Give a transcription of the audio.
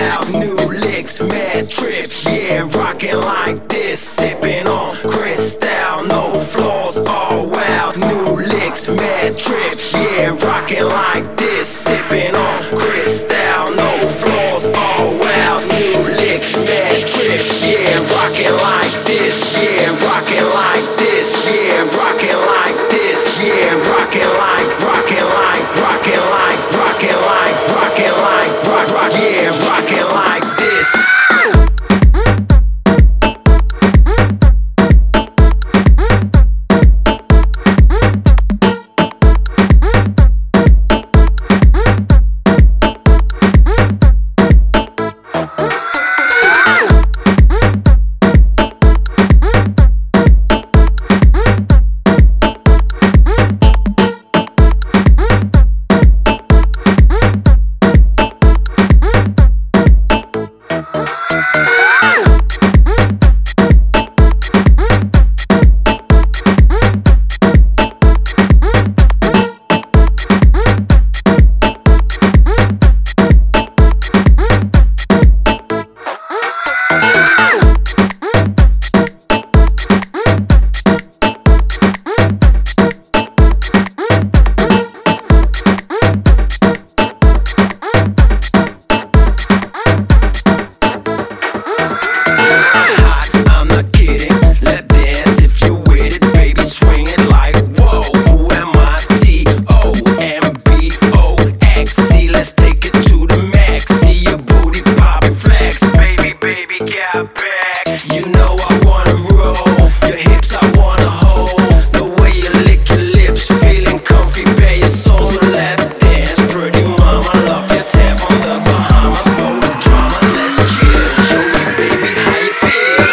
wild. New licks, mad trips, yeah, rocking like this. Sipping on crystal, no flaws, all wild. New licks, mad trips, yeah, rocking like this. Sipping on crystal, no flaws, all wild. New licks, mad trips, yeah, rocking like this, yeah, rocking like this, yeah, rocking like this, yeah, rocking like, rocking like, rocking like, rocking like, rocking like, rock, yeah, rocking like this. You know I wanna roll, your hips I wanna hold. The way you lick your lips, feeling comfy, bare your soul. So let's dance, pretty mama, love your tan from the Bahamas. No dramas, let's chill, show me baby how you feel.